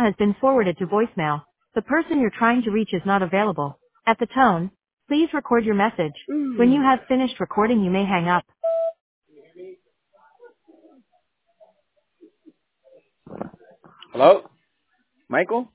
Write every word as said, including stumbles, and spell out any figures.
has been forwarded to voicemail. The person you're trying to reach is not available. At the tone, please record your message. When you have finished recording, you may hang up. Hello? Michael?